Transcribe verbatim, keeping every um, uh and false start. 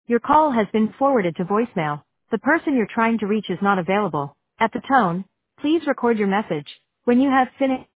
Your call has been forwarded to voicemail. The person you're trying to reach is not available. At the tone, please record your message. When you have finished.